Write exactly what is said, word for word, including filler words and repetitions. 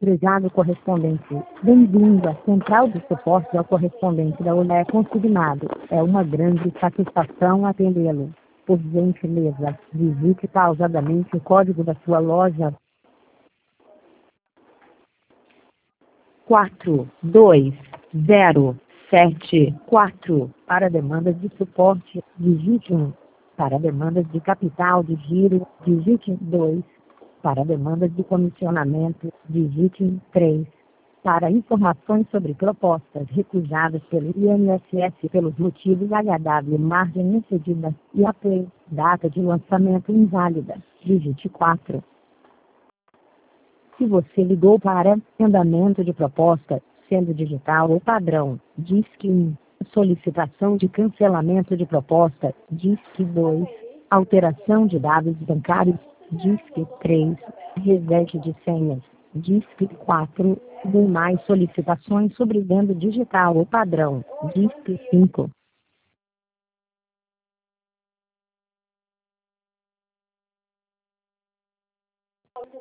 Prezado correspondente, bem-vindo à Central de Suporte ao Correspondente da Olé Consignado. É uma grande satisfação atendê-lo. Por gentileza, visite pausadamente o código da sua loja. quatro dois zero sete quatro. Para demandas de suporte, digite um. Para demandas de capital de giro, digite dois. Para demandas de comissionamento, digite três. Para informações sobre propostas recusadas pelo I N S S pelos motivos H W margem excedida e A P, data de lançamento inválida, digite quatro. Se você ligou para andamento de proposta, sendo digital ou padrão, disque um. Solicitação de cancelamento de proposta, disque dois. Alteração de dados bancários, disque três. Reset de senhas, disque quatro. Demais solicitações sobre venda digital ou padrão, disque cinco.